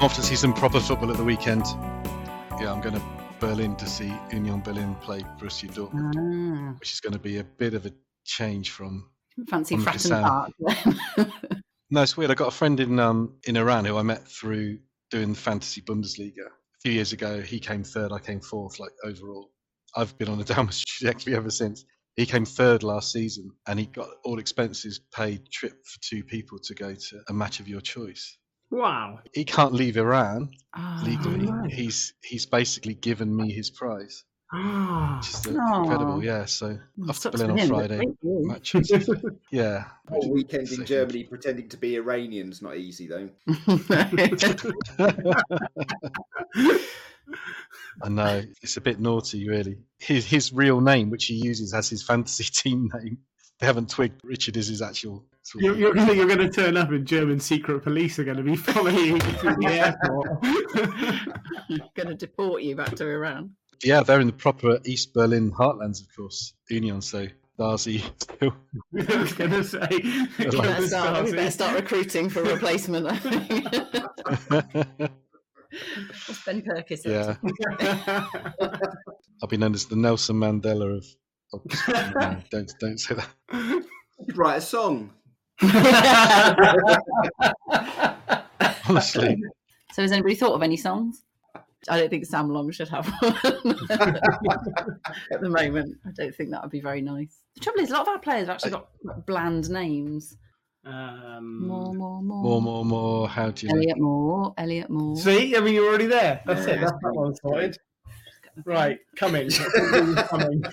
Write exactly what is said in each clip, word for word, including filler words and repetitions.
I'm off to see some proper football at the weekend. Yeah, I'm going to Berlin to see Union Berlin play Borussia Dortmund, ah. which is going to be a bit of a change from fancy Fratton Park. No, it's weird. I got a friend in um in Iran who I met through doing the Fantasy Bundesliga a few years ago. He came third, I came fourth. Like overall, I've been on a downward trajectory ever since. He came third last season, and he got all expenses paid trip for two people to go to a match of your choice. Wow! He can't leave Iran oh, legally. Right. He's he's basically given me his prize. Ah, which is oh. incredible, yeah. So off to Berlin on him, Friday. Match yeah. All weekend in Germany pretending to be Iranians, not easy though. I know, it's a bit naughty, really. His his real name, which he uses as his fantasy team name, they haven't twigged Richard is his actual. Sort you're, you're, you're going to turn up and German secret police are going to be following you through the airport. You're going to deport you back to Iran. Yeah, they're in the proper East Berlin heartlands, of course. Union, so Darcy still. I was going to say. We better, start, we better start recruiting for a replacement. What's Ben Perkins? Yeah. I'll be known as the Nelson Mandela of. of no, don't don't say that. You could write a song. Honestly. So, has anybody thought of any songs? I don't think Sam Long should have one at the moment. I don't think that would be very nice. The trouble is, a lot of our players have actually got bland names. Um, more, more, more. More, more, more. How do you Elliot know? Moore, Elliot Moore. See, I mean, you're already there. That's yeah, it. That's that one sorted. Right, coming. coming.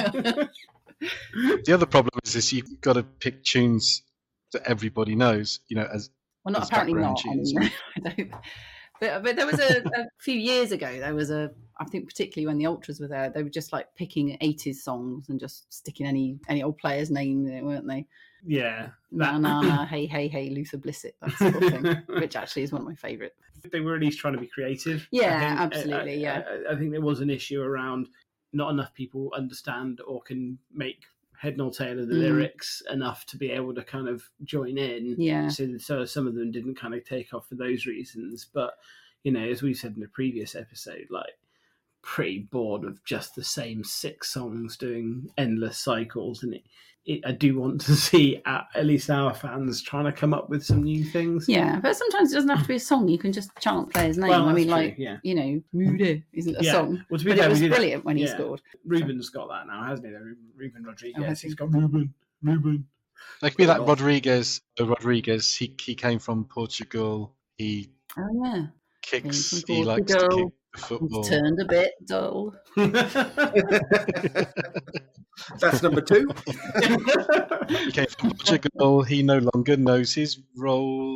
The other problem is this: you've got to pick tunes that everybody knows. You know, as well, not as apparently not. Tunes. I mean, I don't, but, but there was a, a few years ago. There was a, I think, particularly when the Ultras were there, they were just like picking eighties songs and just sticking any any old player's name in it, weren't they? Yeah. Na na na, hey hey hey, Luther Blissett, that sort of thing, which actually is one of my favourite. They were at least trying to be creative. Yeah, I think, absolutely. I, yeah, I, I think there was an issue around not enough people understand or can make head nor tail of the mm. lyrics enough to be able to kind of join in. Yeah. So, so some of them didn't kind of take off for those reasons. But, you know, as we said in the previous episode, like, pretty bored of just the same six songs doing endless cycles. And it, it, I do want to see at, at least our fans trying to come up with some new things. Yeah, but sometimes it doesn't have to be a song. You can just chant player's name. Well, I mean, true, like, yeah. you know, Mude isn't a yeah. song. Well, to be but fair, it was we did brilliant that. when he yeah. scored. Ruben's got that now, hasn't he? Ruben Rodriguez. Oh, He's he? got Ruben. Ruben. Like me, that Rodriguez. Rodriguez. He he came from Portugal. He oh yeah kicks. He likes to kick the football. He's turned a bit dull. That's number two. He came from Portugal. He no longer knows his role.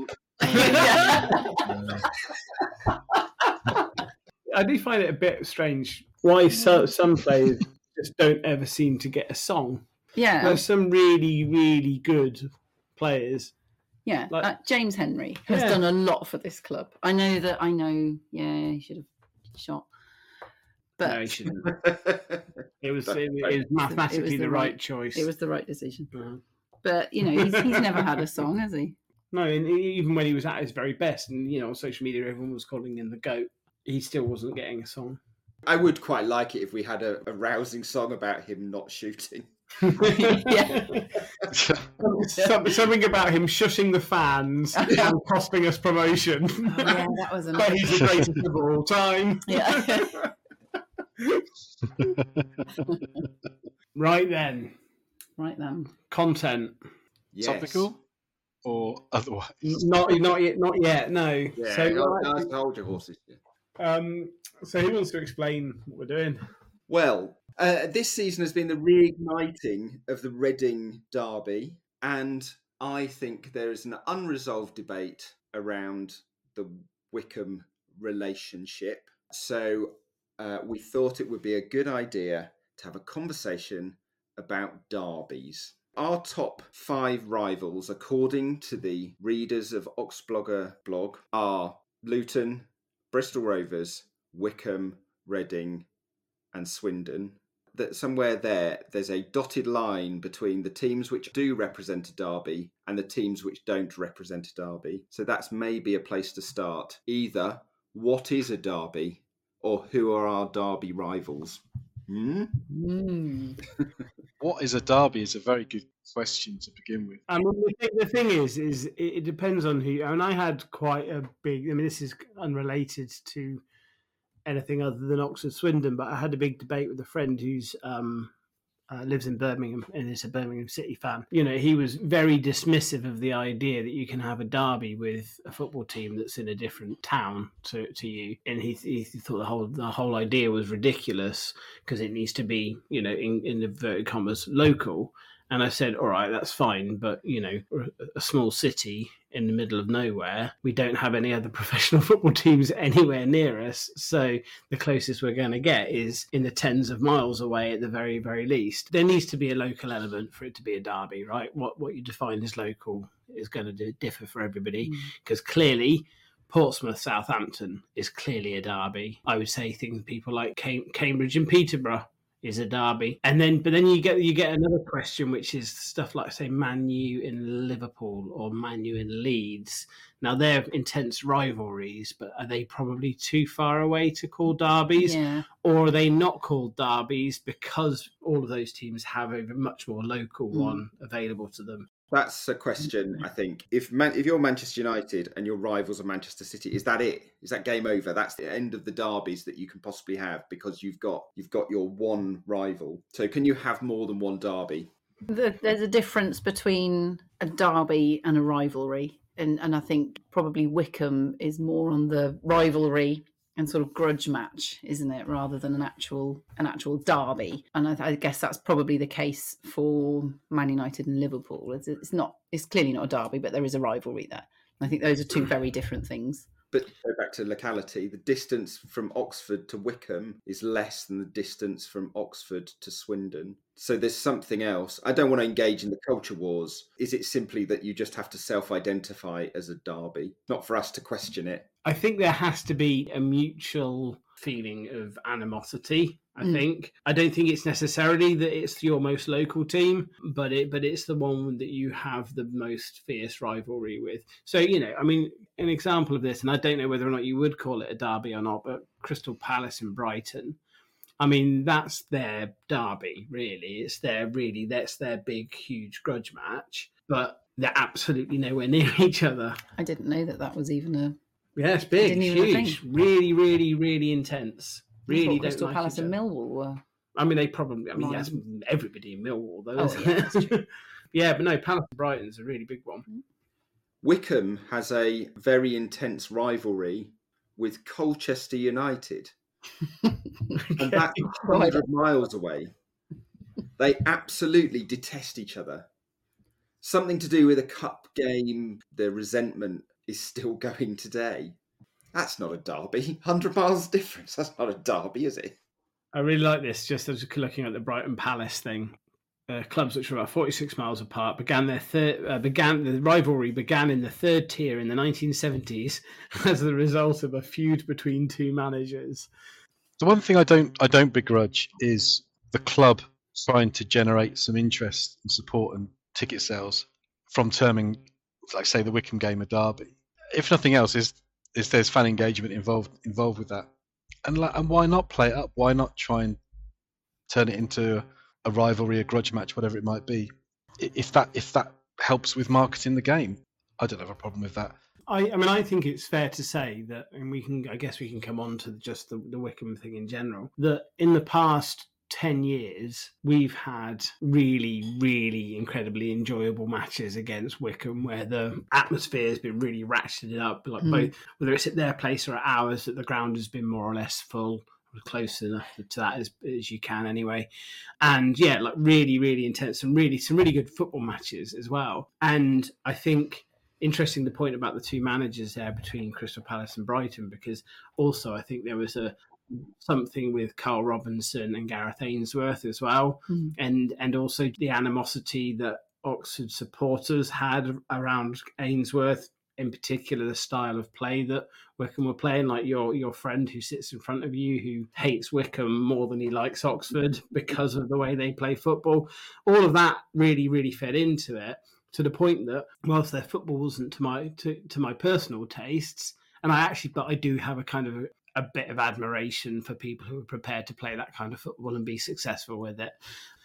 I do find it a bit strange why so, some players just don't ever seem to get a song. Yeah. There's some really, really good players. Yeah, like, uh, James Henry has yeah. done a lot for this club. I know that, I know, yeah, he should have shot. But no, he shouldn't. It was, it, it was mathematically it was the, the right, right choice. It was the right decision. Mm. But, you know, he's, he's never had a song, has he? No, and even when he was at his very best, and, you know, on social media, everyone was calling him the GOAT, he still wasn't getting a song. I would quite like it if we had a, a rousing song about him not shooting. Yeah. Some, something about him shushing the fans and costing us promotion. Oh, yeah, that was but he's the greatest of all time. Yeah. Right then. Right then. Content. Yes. Topical or otherwise? Not not yet. Not yet. No. Yeah. So hold, no, hold your horses. Um. So who wants to explain what we're doing? Well. Uh, this season has been the reigniting of the Reading derby, and I think there is an unresolved debate around the Wickham relationship. So uh, we thought it would be a good idea to have a conversation about derbies. Our top five rivals, according to the readers of Oxblogger blog, are Luton, Bristol Rovers, Wickham, Reading, and Swindon. that somewhere there, there's a dotted line between the teams which do represent a derby and the teams which don't represent a derby. So that's maybe a place to start. Either what is a derby or who are our derby rivals? Hmm? Mm. What is a derby is a very good question to begin with. I mean, the thing, the thing is, is it, it depends on who. I mean, I had quite a big. I mean, this is unrelated to anything other than Oxford Swindon, but I had a big debate with a friend who's um, uh, lives in Birmingham and is a Birmingham City fan. You know, he was very dismissive of the idea that you can have a derby with a football team that's in a different town to, to you, and he, he thought the whole the whole idea was ridiculous because it needs to be, you know, in, in inverted commas, local. And I said, all right, that's fine. But, you know, a small city in the middle of nowhere, we don't have any other professional football teams anywhere near us. So the closest we're going to get is in the tens of miles away at the very, very least. There needs to be a local element for it to be a derby, right? What what you define as local is going to differ for everybody because mm. clearly Portsmouth, Southampton is clearly a derby. I would say things people like Cam- Cambridge and Peterborough is a derby, and then but then you get you get another question, which is stuff like, say, Man U in Liverpool or Man U in Leeds. Now they're intense rivalries, but are they probably too far away to call derbies, Yeah. or are they not called derbies because all of those teams have a much more local mm. one available to them? That's a question, I think. If Man- if you're Manchester United and your rivals are Manchester City, is that it? Is that game over? That's the end of the derbies that you can possibly have because you've got you've got your one rival. So can you have more than one derby? There's a difference between a derby and a rivalry. And, and I think probably Wycombe is more on the rivalry and sort of grudge match, isn't it, rather than an actual an actual derby? And I, I guess that's probably the case for Man United and Liverpool. It's, it's not, it's clearly not a derby, but there is a rivalry there. I think those are two very different things. But go back to locality, the distance from Oxford to Wycombe is less than the distance from Oxford to Swindon. So there's something else. I don't want to engage in the culture wars. Is it simply that you just have to self-identify as a derby? Not for us to question it. I think there has to be a mutual feeling of animosity. I mm. think. I don't think it's necessarily that it's your most local team, but it but it's the one that you have the most fierce rivalry with. So, you know, I mean, an example of this, and I don't know whether or not you would call it a derby or not, but Crystal Palace in Brighton. I mean, that's their derby, really. It's their really that's their big, huge grudge match, but they're absolutely nowhere near each other. I didn't know that that was even a yeah, it's big, huge, really, really, really intense. Really, don't Crystal like Palace and Millwall were. I mean, they probably. I mean, that's everybody in Millwall, though. Isn't oh, yeah, that's true. Yeah, but no, Palace and Brighton's a really big one. Wycombe has a very intense rivalry with Colchester United, and that's one hundred miles away. They absolutely detest each other. Something to do with a cup game. The resentment is still going today. That's not a derby. one hundred miles difference. That's not a derby, is it? I really like this. Just as looking at the Brighton Palace thing, uh, clubs which were about forty-six miles apart began their third. Uh, began the rivalry began in the third tier in the nineteen seventies as the result of a feud between two managers. The one thing I don't I don't begrudge is the club trying to generate some interest and support and ticket sales from terming, like say, the Wycombe game a derby. If nothing else, is is there's fan engagement involved involved with that, and and why not play it up? Why not try and turn it into a rivalry, a grudge match, whatever it might be? If that if that helps with marketing the game, I don't have a problem with that. I, I mean, I think it's fair to say that, and we can, I guess, we can come on to just the, the Wycombe thing in general. That in the past ten years, we've had really, really incredibly enjoyable matches against Wycombe where the atmosphere has been really ratcheted up, like mm. both whether it's at their place or at ours, that the ground has been more or less full, or close enough to that as, as you can anyway. And yeah, like really, really intense and really some really good football matches as well. And I think interesting the point about the two managers there between Crystal Palace and Brighton, because also I think there was a something with Carl Robinson and Gareth Ainsworth as well, mm. and and also the animosity that Oxford supporters had around Ainsworth in particular the style of play that Wycombe were playing, like your your friend who sits in front of you who hates Wycombe more than he likes Oxford because of the way they play football. All of that really, really fed into it, to the point that whilst their football wasn't to my to, to my personal tastes, and I actually, but I do have a kind of a, a bit of admiration for people who are prepared to play that kind of football and be successful with it.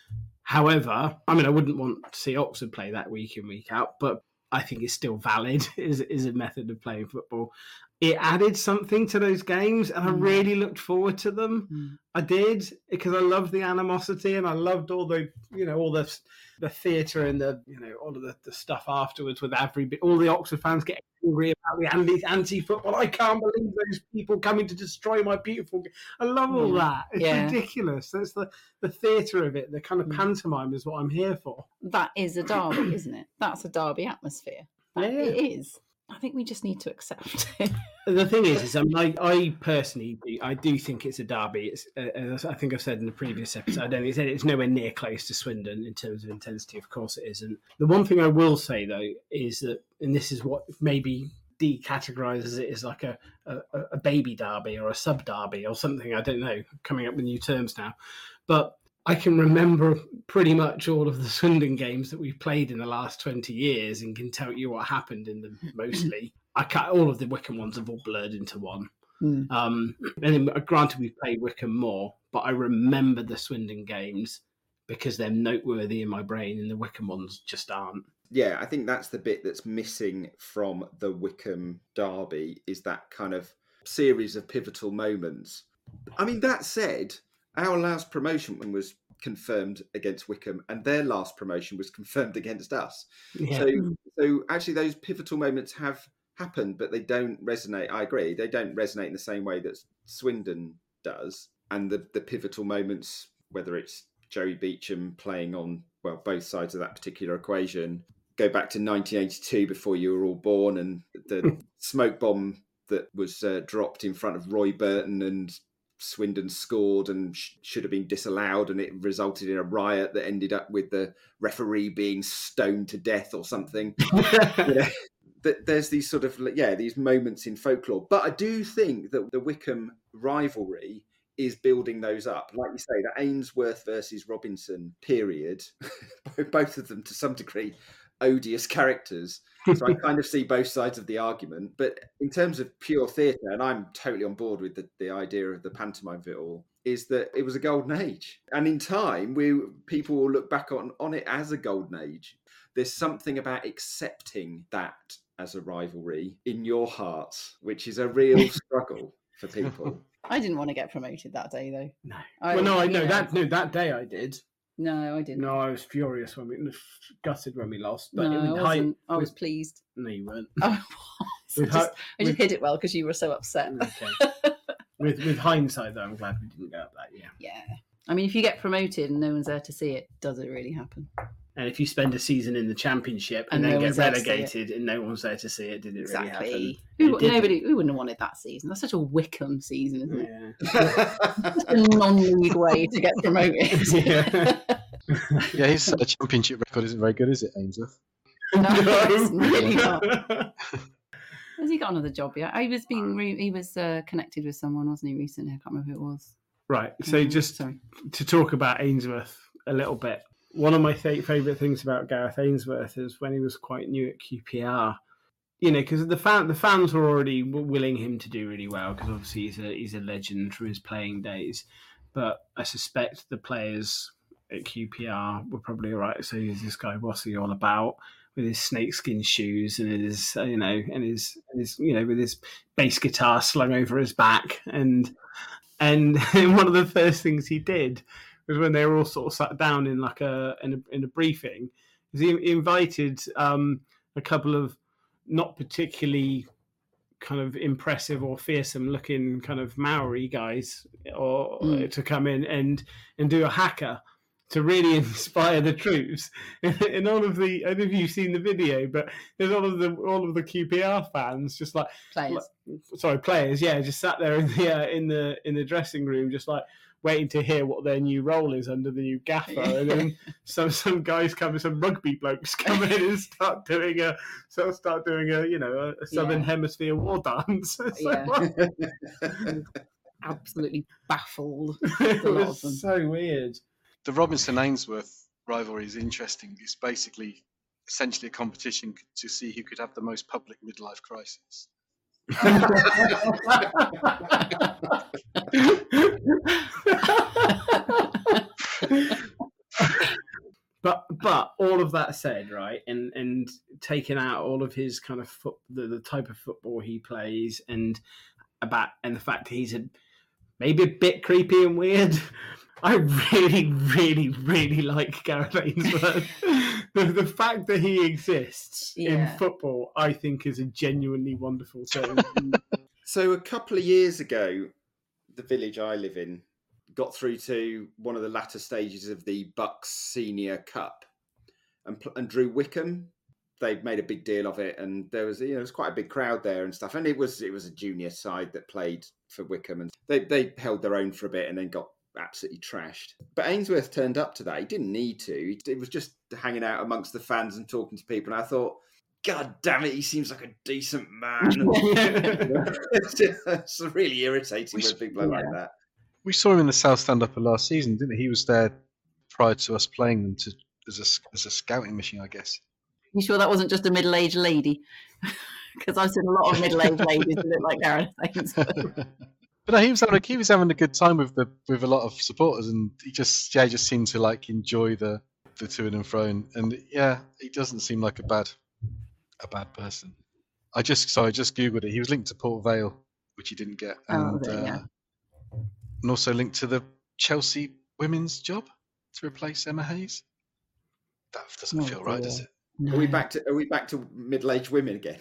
However, I mean, I wouldn't want to see Oxford play that week in, week out, but I think it's still valid is is a method of playing football. It added something to those games, and I really looked forward to them. Mm. I did, because I loved the animosity, and I loved all the, you know, all the the theatre and the, you know, all of the, the stuff afterwards with every bit. All the Oxford fans get angry about the anti anti football. I can't believe those people coming to destroy my beautiful game. I love all that. It's yeah. ridiculous. That's the the theatre of it. The kind of mm. pantomime is what I'm here for. That is a derby, isn't it? That's a derby atmosphere. That, yeah. It is. I think we just need to accept it. The thing is, is I, mean, I, I personally, I do think it's a derby. It's, uh, as I think I've said in the previous episode, I don't think it's nowhere near close to Swindon in terms of intensity. Of course it isn't. The one thing I will say, though, is that, and this is what maybe decategorises it as like a, a, a baby derby or a sub-derby or something, I don't know, coming up with new terms now. But I can remember pretty much all of the Swindon games that we've played in the last twenty years and can tell you what happened in them mostly. I can't, all of the Wycombe ones have all blurred into one. Mm. Um, and then, granted, we've played Wycombe more, but I remember the Swindon games because they're noteworthy in my brain, and the Wycombe ones just aren't. Yeah, I think that's the bit that's missing from the Wycombe derby, is that kind of series of pivotal moments. I mean, that said, our last promotion was confirmed against Wycombe, and their last promotion was confirmed against us. Yeah. So, so actually, those pivotal moments have happened, but they don't resonate. I agree, they don't resonate in the same way that Swindon does. And the, the pivotal moments, whether it's Joey Beecham playing on, well, both sides of that particular equation, go back to nineteen eighty-two before you were all born, and the smoke bomb that was uh, dropped in front of Roy Burton, and Swindon scored and sh- should have been disallowed, and it resulted in a riot that ended up with the referee being stoned to death or something. You know, that there's these sort of, yeah, these moments in folklore. But I do think that the Wycombe rivalry is building those up. Like you say, the Ainsworth versus Robinson period, both of them to some degree odious characters. So I kind of see both sides of the argument. But in terms of pure theatre, and I'm totally on board with the, the idea of the pantomime of it all, is that it was a golden age. And in time, we people will look back on, on it as a golden age. There's something about accepting that as a rivalry in your hearts, which is a real struggle for people. I didn't want to get promoted that day, though. No. I, well, no, I know that. No, that day I did. No, I didn't. No, I was furious when we gutted when we lost. But no, I, wasn't. I was pleased. No, you weren't. Oh, I was. I just, I just hid it well because you were so upset. Okay. with with hindsight, though, I'm glad we didn't go up that year. Yeah. I mean, if you get promoted and no one's there to see it, does it really happen? And if you spend a season in the Championship and, and then no get relegated and no one's there to see it, did it exactly. really happen? Who, it nobody, who wouldn't have wanted that season? That's such a Wycombe season, isn't it? Yeah. Just a non-league way to get promoted. Yeah. Yeah, his uh, Championship record isn't very good, is it, Ainsworth? No, it's really not. Has he got another job yet? He was being re- he was uh, connected with someone, wasn't he, recently? I can't remember who it was. Right. So um, just sorry. to talk about Ainsworth a little bit. One of my th- favourite things about Gareth Ainsworth is when he was quite new at Q P R. You know, because the fan the fans were already willing him to do really well, because obviously he's a he's a legend from his playing days. But I suspect the players at Q P R were probably all right. So he's this guy, what's he all about? With his snakeskin shoes and his, you know, and his, and his, you know, with his bass guitar slung over his back, and and one of the first things he did was when they were all sort of sat down in like a in a, in a briefing, is he invited um, a couple of not particularly kind of impressive or fearsome looking kind of Maori guys or mm. to come in and and do a haka to really inspire the troops. In all of the, I don't know if you've seen the video, but there's all of the all of the Q P R fans just like Players. like, sorry, players, yeah, just sat there in the uh, in the in the dressing room, just like waiting to hear what their new role is under the new gaffer, and then some some guys come, some rugby blokes come in and start doing a sort of start doing a you know a, a Southern Yeah. Hemisphere war dance. It's Yeah. like, Absolutely baffled. it A lot was of them. so weird. The Robinson Ainsworth rivalry is interesting. It's basically essentially a competition to see who could have the most public midlife crisis. But but all of that said, right, and and taking out all of his kind of foot, the, the type of football he plays, and about and the fact that he's a maybe a bit creepy and weird. I really, really, really like Gareth Ainsworth. the, the fact that he exists Yeah. in football, I think, is a genuinely wonderful thing. So a couple of years ago, the village I live in got through to one of the latter stages of the Bucks Senior Cup, and pl- and drew Wickham. They made a big deal of it, and there was you know there was quite a big crowd there and stuff. And it was it was a junior side that played for Wickham, and they they held their own for a bit, and then got absolutely trashed. But Ainsworth turned up to that. He didn't need to. He, it was just hanging out amongst the fans and talking to people. And I thought, God damn it, he seems like a decent man. it's, just, it's really irritating We- when people are like yeah. that. We saw him in the South Stand Upper last season, didn't he? He was there prior to us playing them to as a, as a scouting mission, I guess. You sure that wasn't just a middle-aged lady? Because I've seen a lot of middle-aged ladies that look like Gareth Ainsworth. But no, he was having a, he was having a good time with the with a lot of supporters, and he just yeah just seemed to like enjoy the the to and fro, and, and yeah, he doesn't seem like a bad a bad person. I just so I just googled it. He was linked to Port Vale, which he didn't get, Oh, and there, yeah. uh, and also linked to the Chelsea women's job to replace Emma Hayes. That doesn't Oh, feel right, dear. does it? No. Are we back to Are we back to middle-aged women again?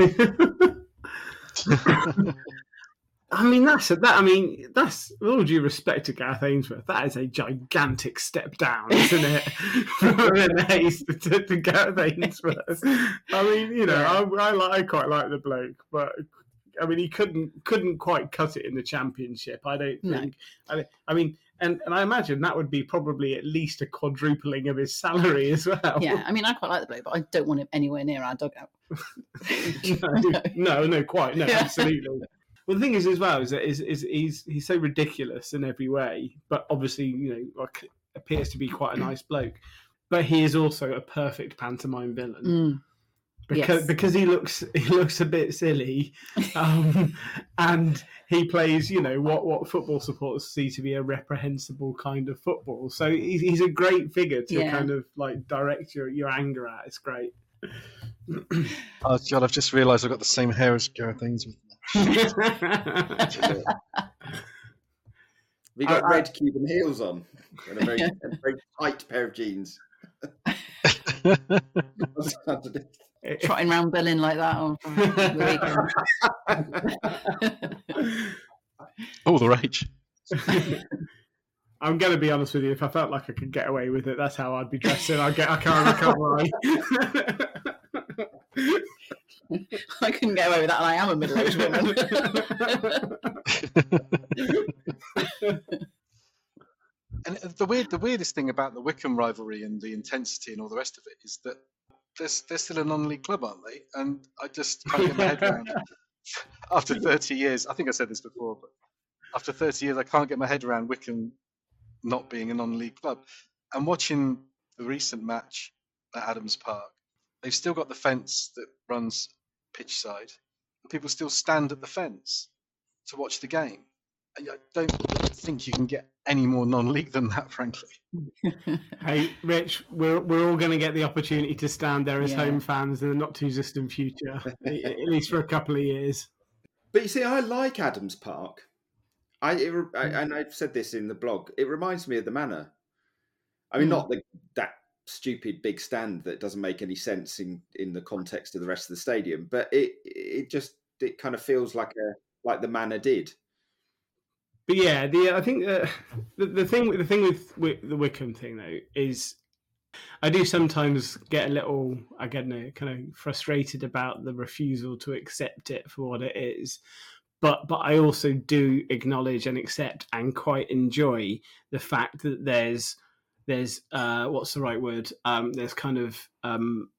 I mean, that's a, that. I mean, that's with all due respect to Gareth Ainsworth. That is a gigantic step down, isn't it? From Emma Hayes to, to, to Gareth Ainsworth. I mean, you know, Yeah. I, I like, I quite like the bloke, but I mean, he couldn't couldn't quite cut it in the Championship. I don't No. think. I, I mean, and and I imagine that would be probably at least a quadrupling of his salary as well. Yeah, I mean, I quite like the bloke, but I don't want him anywhere near our dugout. no, no, no, quite, no, Yeah. absolutely. Well, the thing is, as well, is that is, is he's he's so ridiculous in every way, but obviously, you know, like appears to be quite a nice bloke. But he is also a perfect pantomime villain Mm. because Yes. because he looks he looks a bit silly, um, and he plays, you know, what what football supporters see to be a reprehensible kind of football. So he's, he's a great figure to Yeah. kind of like direct your your anger at. It's great. Oh God, I've just realised I've got the same hair as Gareth Ainsworth. Have you got I- I- red Cuban heels on and a very, a very tight pair of jeans? Trotting round Berlin like that on the weekend. All the rage. I'm going to be honest with you. If I felt like I could get away with it, that's how I'd be dressing. I get. I can't. I can't lie. I couldn't get away with that, and I am a middle-aged woman. And the weird, the weirdest thing about the Wickham rivalry and the intensity and all the rest of it is that they're, they're still a non-league club, aren't they? And I just can't get my head around it. After thirty years, I think I said this before, but after thirty years, I can't get my head around Wickham not being a non-league club. And watching the recent match at Adams Park, they've still got the fence that runs pitch side. People still stand at the fence to watch the game. I don't think you can get any more non-league than that, frankly. Hey, Rich, we're we're all going to get the opportunity to stand there as Yeah. home fans in the not too distant future, at least for a couple of years. But you see, I like Adams Park. I, it, re- I and I've said this in the blog. It reminds me of the Manor. I mean, Mm. not the, that stupid big stand that doesn't make any sense in, in the context of the rest of the stadium, but it it just it kind of feels like a like the Manor did. but yeah, the I think uh, the the thing the thing with, with the Wycombe thing though is I do sometimes get a little I get no, kind of frustrated about the refusal to accept it for what it is. But but I also do acknowledge and accept and quite enjoy the fact that there's there's uh, what's the right word? Um, there's kind of um,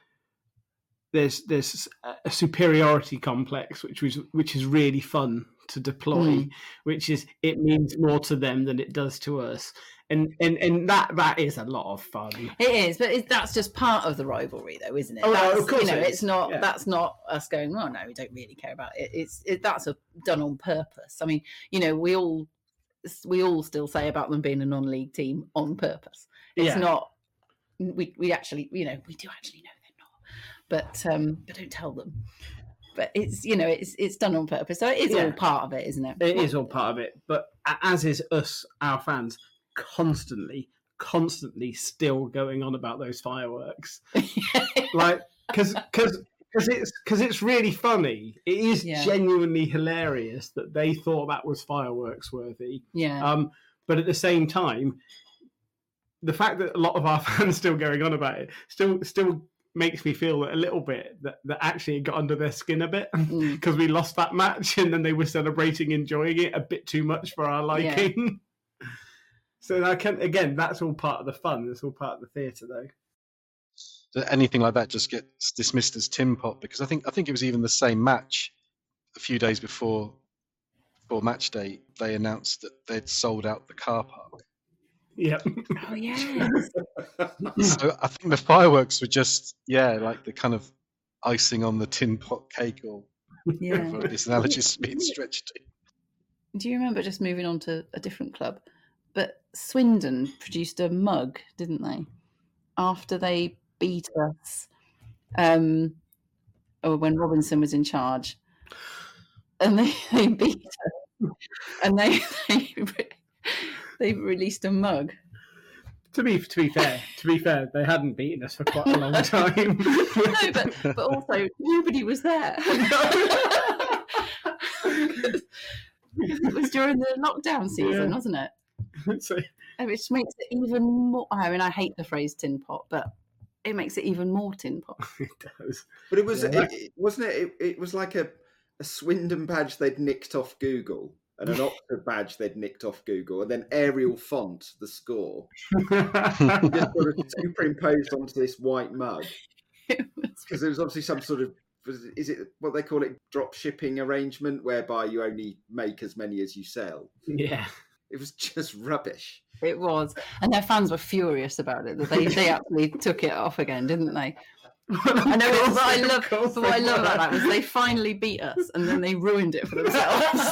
there's there's a superiority complex which was which is really fun to deploy, mm. which is it means more to them than it does to us. And, and and that that is a lot of fun. It is, but it, that's just part of the rivalry, though, isn't it? Oh, that's, no, of course, you know, it it's not. yeah. That's not us going. Oh no, we don't really care about it. It's it, that's a, done on purpose. I mean, you know, we all we all still say about them being a non-league team on purpose. It's yeah. not. We we actually, you know, we do actually know they're not, but um, but don't tell them. But it's you know it's it's done on purpose, so it is yeah. all part of it, isn't it? It is all part of it, but as is us, our fans. Constantly, constantly still going on about those fireworks, like because because because it's because it's really funny. It is yeah. genuinely hilarious that they thought that was fireworks worthy. Yeah. Um, but at the same time, the fact that a lot of our fans still going on about it still still makes me feel a little bit that, that actually it got under their skin a bit because mm. we lost that match and then they were celebrating, enjoying it a bit too much for our liking. Yeah. So I can again, that's all part of the fun. That's all part of the theatre, though. So anything like that just gets dismissed as tin pot because I think I think it was even the same match a few days before before match day. They announced that they'd sold out the car park. Yep. Oh yeah. So I think the fireworks were just yeah, like the kind of icing on the tin pot cake, or yeah. for this analogy is being stretched. Do you remember just moving on to a different club? But Swindon produced a mug, didn't they? After they beat us, um, or when Robinson was in charge, and they, they beat us, and they they they released a mug. To be to be fair, to be fair, they hadn't beaten us for quite a long time. No, but but also nobody was there. It was during the lockdown season, yeah. wasn't it? So, which makes it even more. I mean, I hate the phrase tin pot, but it makes it even more tin pot. It does. But it was, yeah. it, it, wasn't it? it? It was like a, a Swindon badge they'd nicked off Google and an Oxford badge they'd nicked off Google, and then Arial font, the score, just sort of superimposed onto this white mug. Because there was obviously some sort of, is it what they call it, drop shipping arrangement, whereby you only make as many as you sell? Yeah. It was just rubbish. It was. And their fans were furious about it. That they, they actually took it off again, didn't they? I know it was, what I love what I love about that was they finally beat us and then they ruined it for themselves.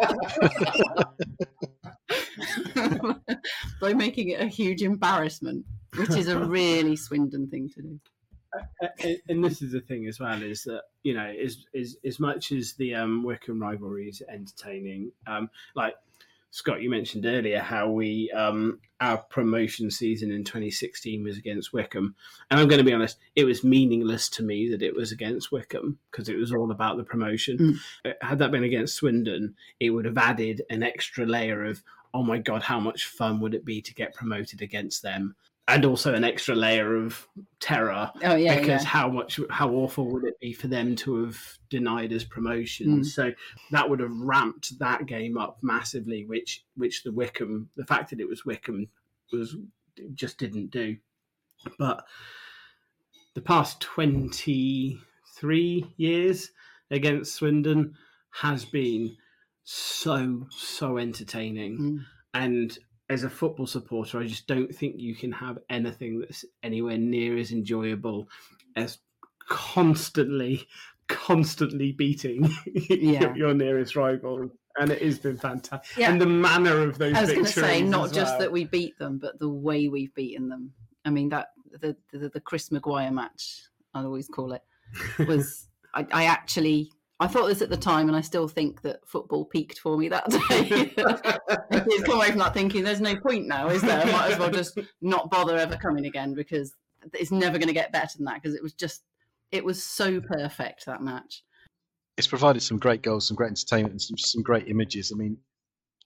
By making it a huge embarrassment, which is a really Swindon thing to do. And, and this is the thing as well, is that, you know, as, as, as much as the um, Wycombe rivalry is entertaining, um, like, Scott, you mentioned earlier how we um, our promotion season in twenty sixteen was against Wycombe, and I'm going to be honest, it was meaningless to me that it was against Wycombe because it was all about the promotion. Mm. Had that been against Swindon, it would have added an extra layer of, oh my god, how much fun would it be to get promoted against them, and also an extra layer of terror. Oh yeah, because yeah. how much how awful would it be for them to have denied us promotion? Mm. So that would have ramped that game up massively, which which the Wycombe, the fact that it was Wycombe was just didn't do. But the past twenty-three years against Swindon has been so so entertaining. Mm. And as a football supporter, I just don't think you can have anything that's anywhere near as enjoyable as constantly, constantly beating yeah. your nearest rival. And it has been fantastic. Yeah. And the manner of those victories. I was going to say, not just well. that we beat them, but the way we've beaten them. I mean, that the the, the Chris Maguire match, I always call it, was, I, I actually... I thought this at the time, and I still think that football peaked for me that day. It's come away from that thinking, there's no point now, is there? I might as well just not bother ever coming again because it's never going to get better than that because it was just, it was so perfect, that match. It's provided some great goals, some great entertainment, and some, some great images. I mean,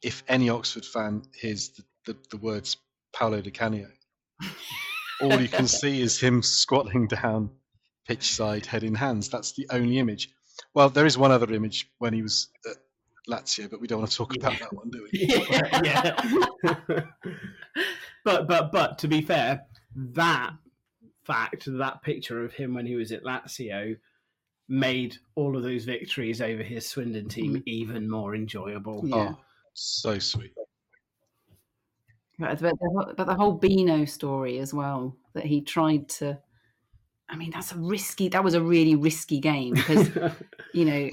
if any Oxford fan hears the, the, the words Paolo Di Canio, all you can see is him squatting down, pitch side, head in hands. That's the only image. Well, there is one other image when he was at Lazio, but we don't want to talk Yeah. about that one, do we? yeah, yeah. but but but to be fair, that fact, that picture of him when he was at Lazio, made all of those victories over his Swindon team Mm. even more enjoyable. Yeah. Oh, so sweet. But the, the, but the whole Beano story as well, that he tried to. I mean, that's a risky. That was a really risky game because, you know,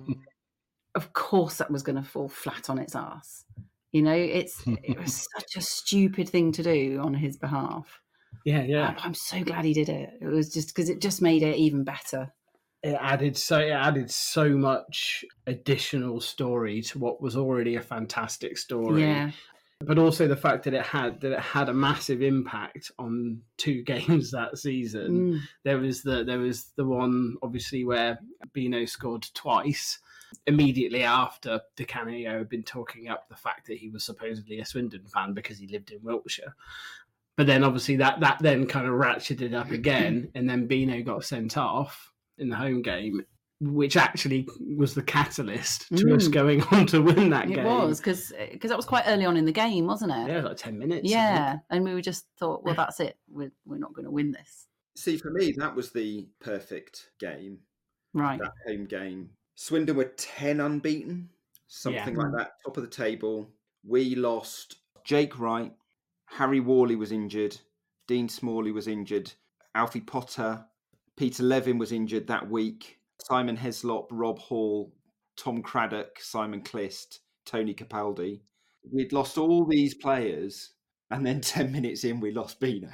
of course that was going to fall flat on its ass. You know, it's it was such a stupid thing to do on his behalf. yeah, yeah. I'm, I'm so glad he did it. It was just because it just made it even better. It added so it added so much additional story to what was already a fantastic story. Yeah, But also the fact that it had that it had a massive impact on two games that season. Mm. There was the there was the one obviously where Beano scored twice immediately after Di Canio had been talking up the fact that he was supposedly a Swindon fan because he lived in Wiltshire. But then obviously that that then kind of ratcheted up again, and then Beano got sent off in the home game, which actually was the catalyst to Mm. us going on to win that it game. was because that was quite early on in the game, wasn't it? Yeah, like ten minutes. I think. Yeah, and we were just thought, well, that's it. We're we're not going to win this, See, for me, that was the perfect game. right? That home game. Swindon were ten unbeaten, something Yeah. like that, top of the table. We lost Jake Wright, Harry Worley was injured, Dean Smalley was injured, Alfie Potter, Peter Levin was injured that week, Simon Heslop, Rob Hall, Tom Craddock, Simon Clist, Tony Capaldi. We'd lost all these players, and then ten minutes in, we lost Beano,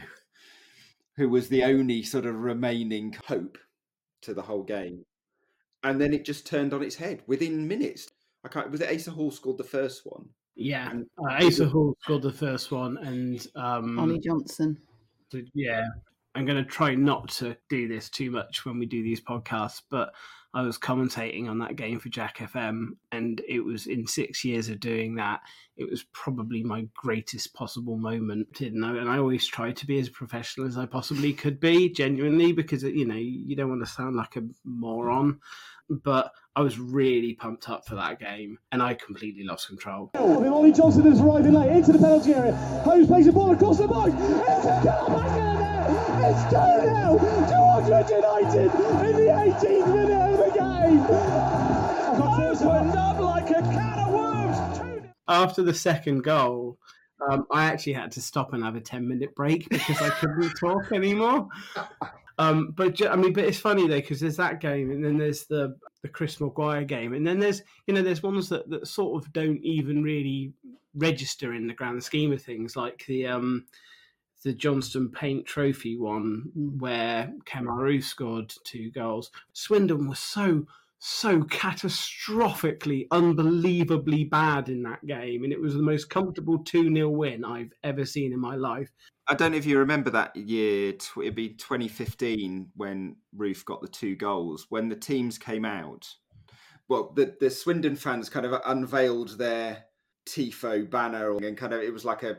who was the only sort of remaining hope to the whole game. And then it just turned on its head within minutes. I can't. Was it Asa Hall scored the first one? Yeah, And- uh, Asa Hall scored the first one, and um, Ollie Johnson. yeah, I'm going to try not to do this too much when we do these podcasts, but I was commentating on that game for Jack F M, and it was in six years of doing that, it was probably my greatest possible moment, didn't I? And I always try to be as professional as I possibly could be, genuinely, because, you know, you don't want to sound like a moron, but I was really pumped up for that game, and I completely lost control. I mean, Ollie Johnson is arriving late into the penalty area. Holmes plays the ball across the box. It's a goal back in there. It's two nil to Aldridge United in the eighteenth minute of the game. Opened up like a can of worms. two nil. After the second goal, um, I actually had to stop and have a ten minute break because I couldn't talk anymore. Um, but ju- I mean, but it's funny though, because there's that game, and then there's the the Chris Maguire game, and then there's you know there's ones that, that sort of don't even really register in the grand scheme of things, like the um the Johnston Paint Trophy one where Kemaru scored two goals. Swindon was so so catastrophically, unbelievably bad in that game, and it was the most comfortable two nil win I've ever seen in my life. I don't know if you remember that year. tw- It'd be twenty fifteen when Roof got the two goals. When the teams came out, well, the the Swindon fans kind of unveiled their tifo banner, and kind of it was like a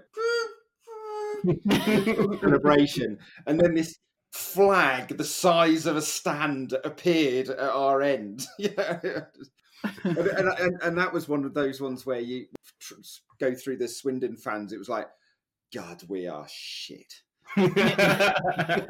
celebration, and then this flag the size of a stand appeared at our end. Yeah, and, and, and, and that was one of those ones where you tr- go through the Swindon fans. It was like, God, we are shit. I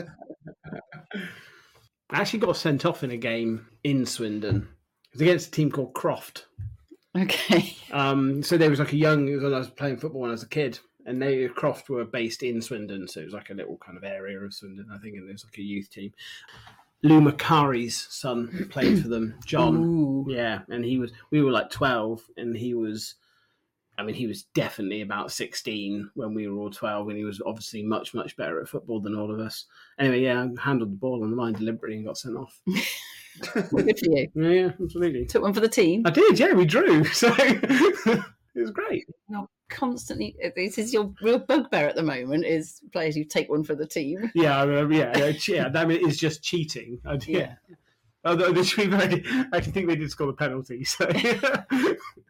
actually got sent off in a game in Swindon. It was against a team called Croft. Okay. Um, so there was like a young, it was when I was playing football when I was a kid, and they Croft were based in Swindon, so it was like a little kind of area of Swindon, I think, and there was like a youth team. Lou Macari's son played for them, John. Ooh. Yeah, and he was, we were like twelve, and he was, I mean, he was definitely about sixteen when we were all twelve, and he was obviously much, much better at football than all of us. Anyway, yeah, I handled the ball on the line deliberately and got sent off. Well, good for you. Yeah, yeah, absolutely. Took one for the team. I did, yeah, we drew, so it was great. You're constantly. This is your real bugbear at the moment. Is players who take one for the team. Yeah, uh, yeah, yeah, yeah. That is just cheating. I, yeah. Yeah. Although they should be very, I actually think they did score the penalty. So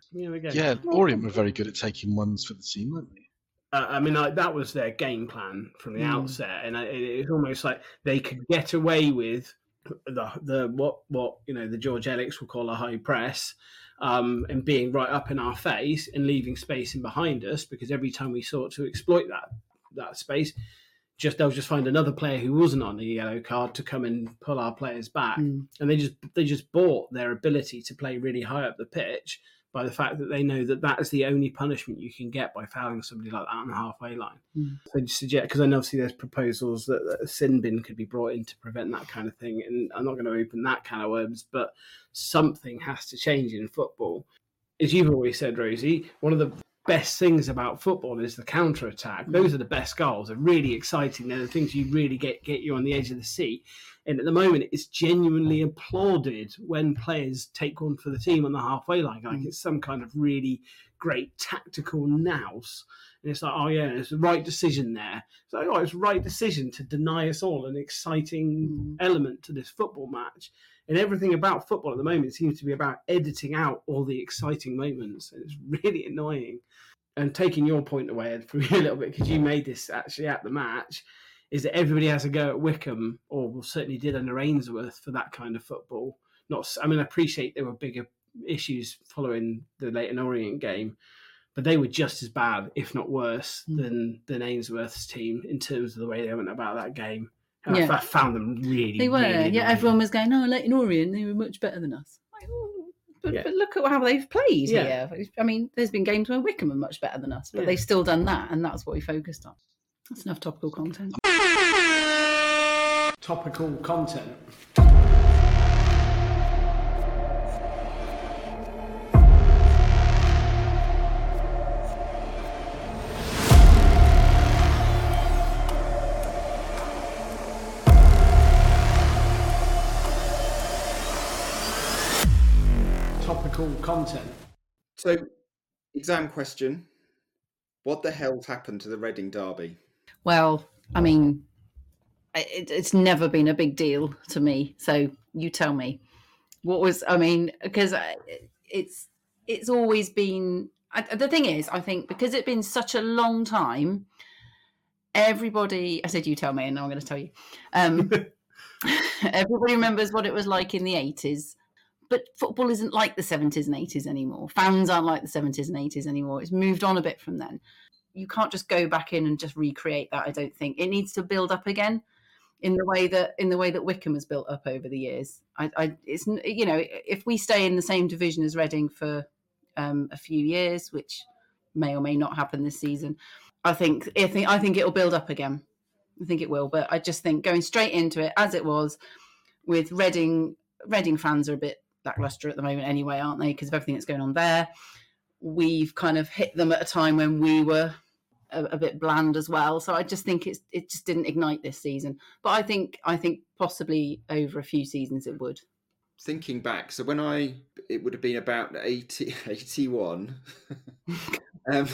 Yeah, we go. Yeah, Orient were very good at taking ones for the team, weren't they? Uh, I mean, I, that was their game plan from the Mm. outset, and I, it, it's almost like they could get away with the the what what you know the George Ellicks will call a high press, um, and being right up in our face and leaving space in behind us, because every time we sought to exploit that that space, just they'll just find another player who wasn't on the yellow card to come and pull our players back, Mm. and they just they just bought their ability to play really high up the pitch by the fact that they know that that is the only punishment you can get by fouling somebody like that on the halfway line. Mm. So just suggest, because I know obviously there's proposals that, that a sin bin could be brought in to prevent that kind of thing, and I'm not going to open that can of worms, but something has to change in football. As you've always said, Rosie, one of the best things about football is the counter-attack. Those are the best goals. They're really exciting. They're the things you really get, get you on the edge of the seat. And at the moment, it's genuinely applauded when players take one for the team on the halfway line. Like it's some kind of really great tactical nous. And it's like, oh yeah, it's the right decision there. It's like, oh, it's the right decision to deny us all an exciting Mm. element to this football match. And everything about football at the moment seems to be about editing out all the exciting moments. And it's really annoying. And taking your point away, Ed, from you a little bit, because you made this actually at the match, is that everybody has a go at Wickham, or well, certainly did under Ainsworth for that kind of football. Not, I mean, I appreciate there were bigger issues following the Leyton Orient game, but they were just as bad, if not worse, Mm. than than Ainsworth's team in terms of the way they went about that game. And Yeah. I, I found them really, They were. really yeah, annoying. everyone was going, oh, Leyton Orient, they were much better than us. Like, oh, but, Yeah. but look at how they've played Yeah. here. I mean, there's been games where Wickham are much better than us, but Yeah. they've still done that, and that's what we focused on. That's enough topical content. Topical content. Topical content. So, exam question. What the hell's happened to the Reading derby? Well, I mean, it, it's never been a big deal to me. So you tell me, what was? I mean, because it's it's always been. I, the thing is, I think because it's been such a long time, everybody. I said, you tell me, and now I'm going to tell you. Um, everybody remembers what it was like in the eighties. But football isn't like the seventies and eighties anymore. Fans aren't like the seventies and eighties anymore. It's moved on a bit from then. You can't just go back in and just recreate that, I don't think. It needs to build up again in the way that in the way that Wickham has built up over the years. I, I it's you know, if we stay in the same division as Reading for um, a few years, which may or may not happen this season, I think I think I think it'll build up again. I think it will, but I just think going straight into it as it was with Reading, Reading fans are a bit lackluster at the moment anyway, aren't they? Because of everything that's going on there. We've kind of hit them at a time when we were a, a bit bland as well. So I just think it's it just didn't ignite this season. But I think I think possibly over a few seasons it would. Thinking back, so when I, it would have been about eighty, eighty-one. um,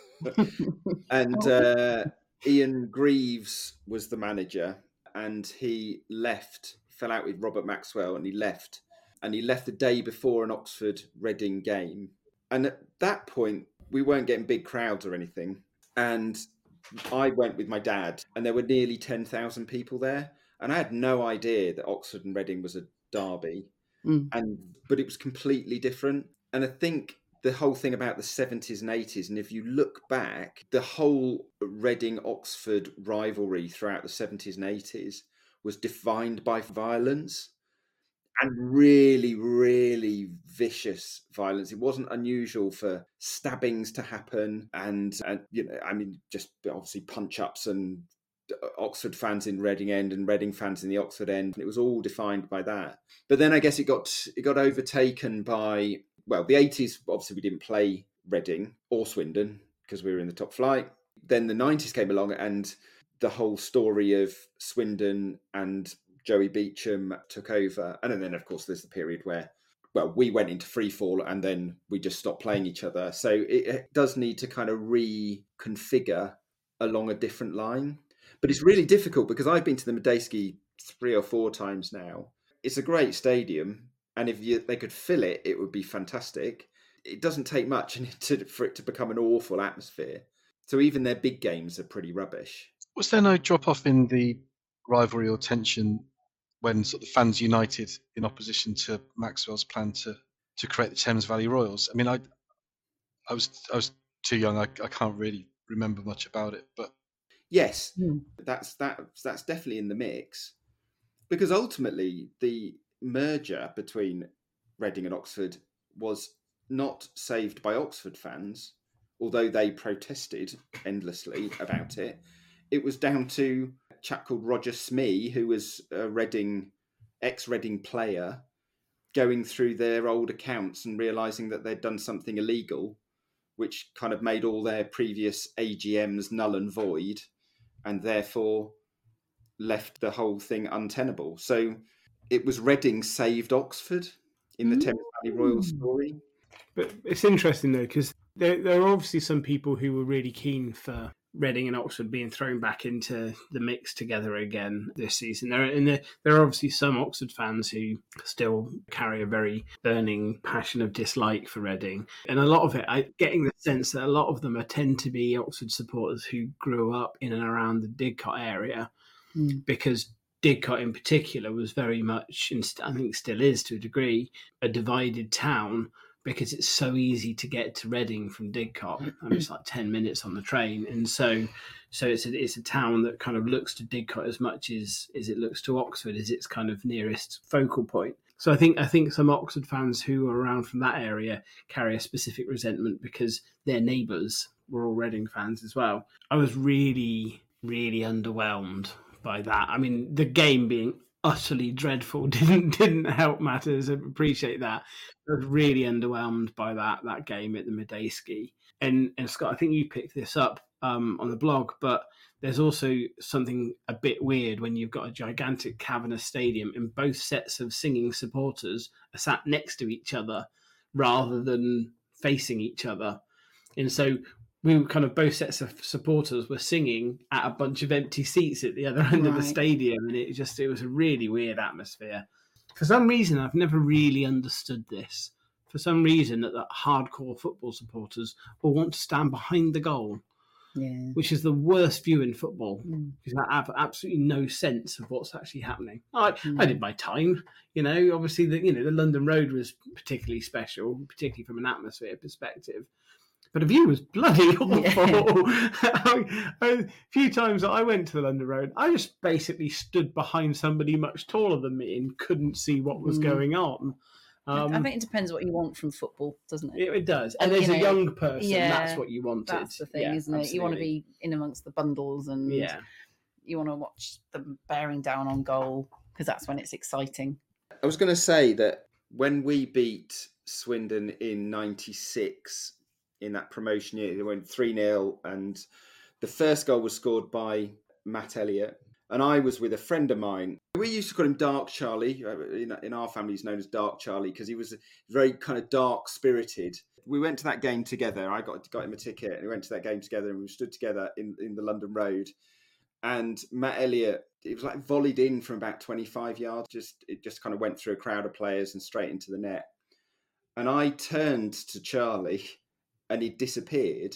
and uh, Ian Greaves was the manager, and he left, fell out with Robert Maxwell, and he left. And he left the day before an Oxford Reading game. And at that point, we weren't getting big crowds or anything. And I went with my dad, and there were nearly ten thousand people there. And I had no idea that Oxford and Reading was a derby. Mm. And but it was completely different. And I think the whole thing about the seventies and eighties, and if you look back, the whole Reading-Oxford rivalry throughout the seventies and eighties was defined by violence. And really, really vicious violence. It wasn't unusual for stabbings to happen, and, and you know, I mean, just obviously punch-ups and Oxford fans in Reading End and Reading fans in the Oxford End. It was all defined by that. But then I guess it got it got overtaken by, well, the eighties. Obviously, we didn't play Reading or Swindon because we were in the top flight. Then the nineties came along, and the whole story of Swindon and Joey Beecham took over. And then, of course, there's the period where, well, we went into free fall and then we just stopped playing each other. So it, it does need to kind of reconfigure along a different line. But it's really difficult because I've been to the Madejski three or four times now. It's a great stadium. And if you, they could fill it, it would be fantastic. it doesn't take much to, for it to become an awful atmosphere. So even their big games are pretty rubbish. Was there no drop off in the rivalry or tension when sort of fans united in opposition to Maxwell's plan to, to create the Thames Valley Royals? I mean, I I was I was too young. I, I can't really remember much about it, but yes, Hmm. that's that that's definitely in the mix, because ultimately the merger between Reading and Oxford was not saved by Oxford fans, although they protested endlessly about it. It was down to a chap called Roger Smee, who was a Reading, ex-Reading player, going through their old accounts and realising that they'd done something illegal, which kind of made all their previous A G Ms null and void, and therefore left the whole thing untenable. So it was Reading saved Oxford in the Thames Valley Royal story. But it's interesting, though, because there, there are obviously some people who were really keen for Reading and Oxford being thrown back into the mix together again this season. There, and there, there are obviously some Oxford fans who still carry a very burning passion of dislike for Reading. And a lot of it, I'm getting the sense that a lot of them are, tend to be Oxford supporters who grew up in and around the Didcot area, Mm. because Didcot in particular was very much, and I think still is to a degree, a divided town, because it's so easy to get to Reading from Didcot. I mean, it's like ten minutes on the train. And so so it's a, it's a town that kind of looks to Didcot as much as, as it looks to Oxford as its kind of nearest focal point. So I think I think some Oxford fans who are around from that area carry a specific resentment because their neighbours were all Reading fans as well. I was really, really underwhelmed by that. I mean, the game being utterly dreadful didn't didn't help matters. I appreciate that. I was really underwhelmed by that that game at the Medeski. And and Scott, I think you picked this up um, on the blog, but there's also something a bit weird when you've got a gigantic cavernous stadium and both sets of singing supporters are sat next to each other rather than facing each other. And so we were kind of both sets of supporters were singing at a bunch of empty seats at the other end of the Right. stadium, and it just it was a really weird atmosphere. For some reason, I've never really understood this. For some reason, that, that hardcore football supporters will want to stand behind the goal, Yeah. which is the worst view in football, Mm. because I have absolutely no sense of what's actually happening. I, Mm. I did my time, you know. Obviously, the you know the London Road was particularly special, particularly from an atmosphere perspective. But the view was bloody awful. I, a few times that I went to the London Road, I just basically stood behind somebody much taller than me and couldn't see what was Mm. going on. Um, I think it depends what you want from football, doesn't it? it, it does. And And, as you a know, young person, yeah, that's what you wanted. That's the thing, Yeah, isn't it? You want to absolutely. be in amongst the bundles and Yeah. you want to watch them bearing down on goal because that's when it's exciting. I was going to say that when we beat Swindon in ninety-six, in that promotion year, they went three nil, and the first goal was scored by Matt Elliott. And I was with a friend of mine. We used to call him Dark Charlie. In, in our family, he's known as Dark Charlie because he was very kind of dark-spirited. We went to that game together. I got got him a ticket, and we went to that game together, and we stood together in, in the London Road. And Matt Elliott, it was like volleyed in from about twenty-five yards. Just It just kind of went through a crowd of players and straight into the net. And I turned to Charlie, and he disappeared.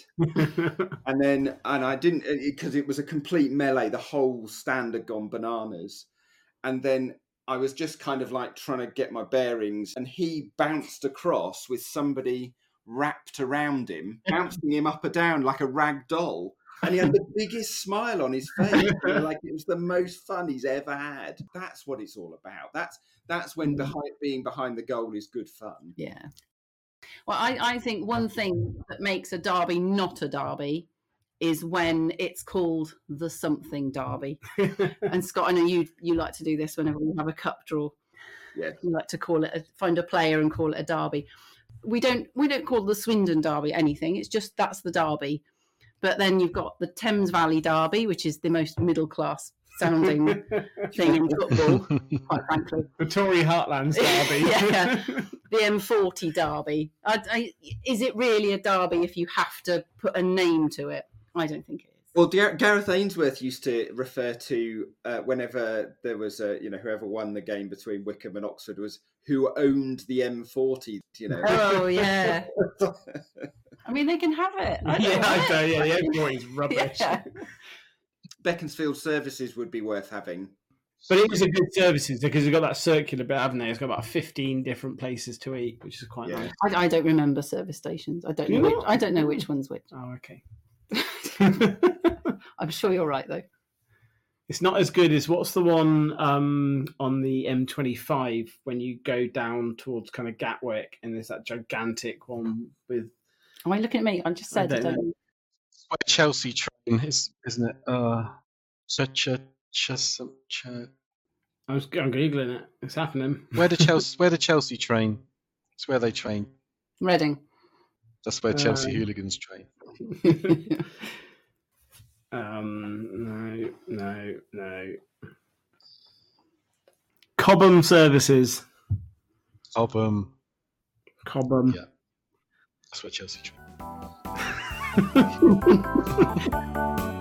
And then, and I didn't, because it, it was a complete melee. The whole stand had gone bananas. And then I was just kind of like trying to get my bearings, and he bounced across with somebody wrapped around him, bouncing him up and down like a rag doll. And he had the biggest smile on his face, you know, like it was the most fun he's ever had. That's what it's all about. That's that's when behind, being behind the goal is good fun. Yeah. Well, I, I think one thing that makes a derby not a derby is when it's called the something derby. And Scott, I know you you like to do this whenever we have a cup draw. Yeah. You like to call it a, find a player and call it a derby. We don't we don't call the Swindon derby anything. It's just that's the derby. But then you've got the Thames Valley derby, which is the most middle class sounding thing in football, quite frankly. The Tory Heartlands derby. Yeah. The M forty derby. I, I, is it really a derby if you have to put a name to it? I don't think it is. Well, Gar- Gareth Ainsworth used to refer to uh, whenever there was a, you know, whoever won the game between Wickham and Oxford was who owned the M forty, you know. Oh, yeah. I mean, they can have it. I yeah, don't I know. don't, yeah, the M forty is rubbish. Yeah. Beaconsfield services would be worth having. But it was a good services because you've got that circular bit, haven't they? It's got about fifteen different places to eat, which is quite Yeah. nice. I, I don't remember service stations. I don't Do know. you Which, not? I don't know which one's which. Oh, okay. I'm sure you're right, though. It's not as good as what's the one um, on the M twenty-five when you go down towards kind of Gatwick and there's that gigantic one with. Am I looking at me? I just said I I don't, don't know. It's where Chelsea train, is, isn't it? Uh, such a ch- ch- I was I'm googling it. It's happening. where the Chelsea where the Chelsea train? It's where they train. Reading. That's where Chelsea Um, hooligans train. um, no, no, no. Cobham Services. Cobham. Cobham. Yeah. That's where Chelsea train.